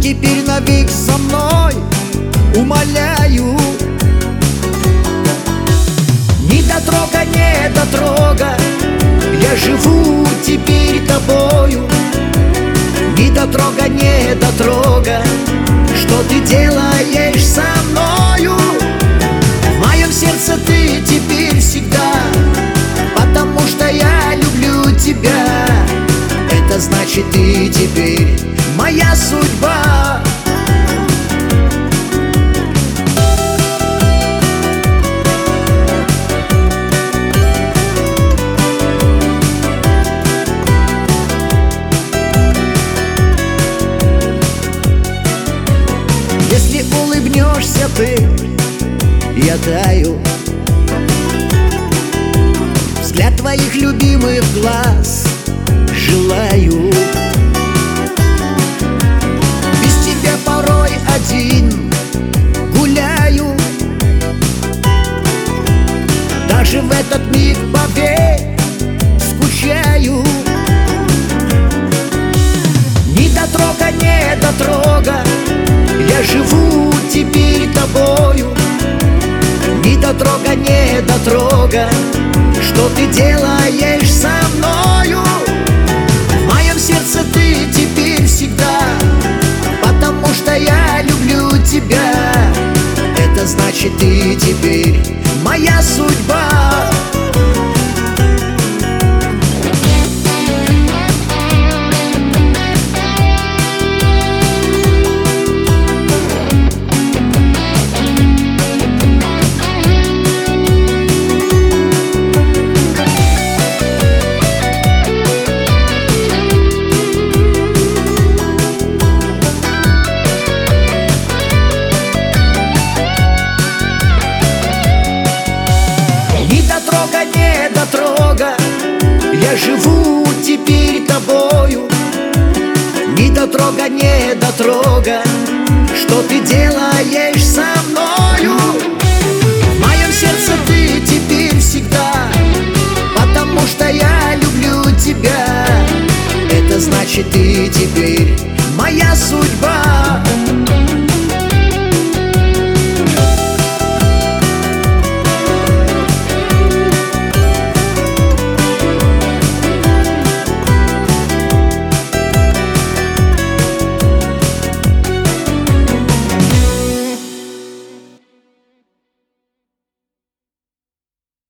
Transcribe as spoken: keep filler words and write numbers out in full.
теперь навек со мной, умоляю. Не дотрога, не дотрога, я живу теперь тобою. Не дотрога, не дотрога, что ты делаешь со мною. В моем сердце ты теперь всегда, потому что я люблю тебя. Это значит, ты теперь моя судьба. Если улыбнешься ты, я таю. Взгляд твоих любимых глаз желаю. Без тебя порой один гуляю. Даже в этот миг, поверь, скучаю. Не дотрога, не дотрога, я живу теперь тобою. Не дотрога, не дотрога, что ты делаешь со мною. В моем сердце ты теперь всегда, потому что я люблю тебя. Это значит, ты теперь моя судьба. Не дотрога, я живу теперь тобою. Не дотрога, не дотрога, что ты делаешь со